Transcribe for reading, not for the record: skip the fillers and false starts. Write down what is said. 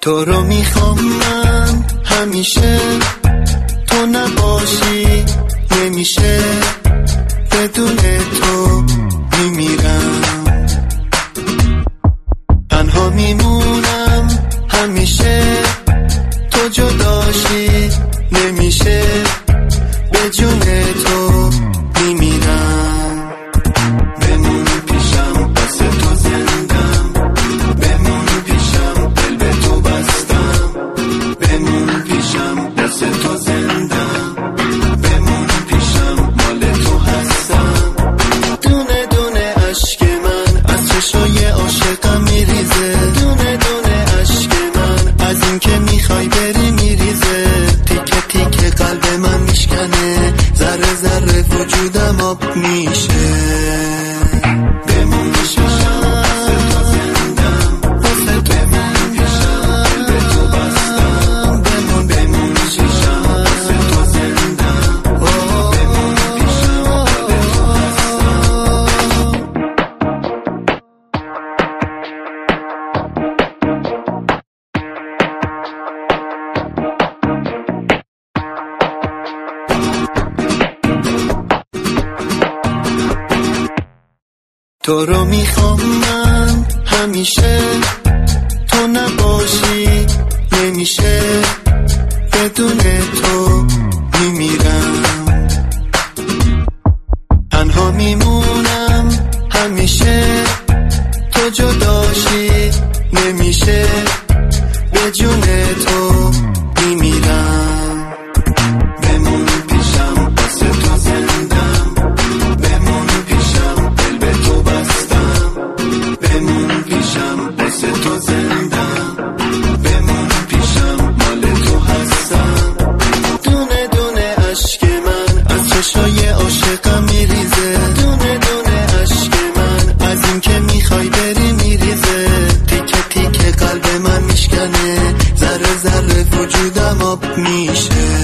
تو رو میخوام من همیشه، تو نباشی نمیشه، بدون تو میمیرم، تنها میمونم همیشه، تو جداشی نمیشه، به جون تو میمیرم. بمون پیشم واسه تو زندم، بمون پیشم دل به تو بستم، بمون پیشم واسه تو زندم، بمون پیشم مال تو هستم. دونه دونه عشق من از چشای عاشقم میریزه، دونه دونه عشق من از این که میخوای بری میریزه، تیکه تیکه قلب من میشکنه، ذره ذره وجودم آب میشه. بمون پیشم واسه تو زندم، واسه تو بمون پیشم دل به تو بستم، بمون بمون پیشم واسه تو زندم، بمون پیشم مال تو هستم. تو رو میخوام من همیشه، تو نباشی نمیشه، بدون تو میمیرم، تنها میمونم همیشه، تو جداشی نمیشه، به جون تو میمیرم. بمون پیشم واسه تو زندم، بمون پیشم دل به تو بستم، بمون پیشم واسه تو زندم، بمون پیشم مال تو هستم. دونه دونه عشق من از چشای عاشقم میریزه، دونه دونه عشق من از این که میخوای بری میریزه، تیکه تیکه قلب من میشکنه، ذره ذره وجودم آب میشه.